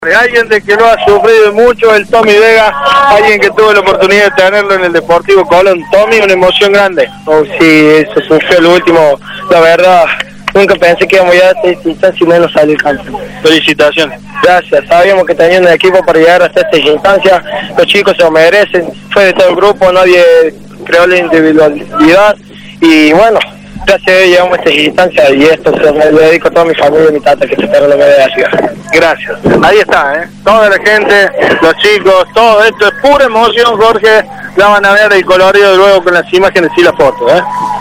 Alguien de que lo ha sufrido mucho, el Tommy Vega, alguien que tuvo la oportunidad de tenerlo en el Deportivo Colón. Tommy, una emoción grande. Oh, sí, eso sufrió el último, la verdad, nunca pensé que íbamos a llegar a esta instancia y menos salir campeón. Felicitaciones. Gracias, sabíamos que tenían un equipo para llegar hasta esta instancia, los chicos se lo merecen, fue de todo el grupo, nadie creó la individualidad y bueno, gracias a Dios llegamos a esta instancia y esto se lo dedico a toda mi familia y mi tata que se espera la medalla de la ciudad. Gracias. Ahí está, toda la gente, los chicos, todo esto es pura emoción, Jorge. La van a ver el colorido luego con las imágenes y las fotos,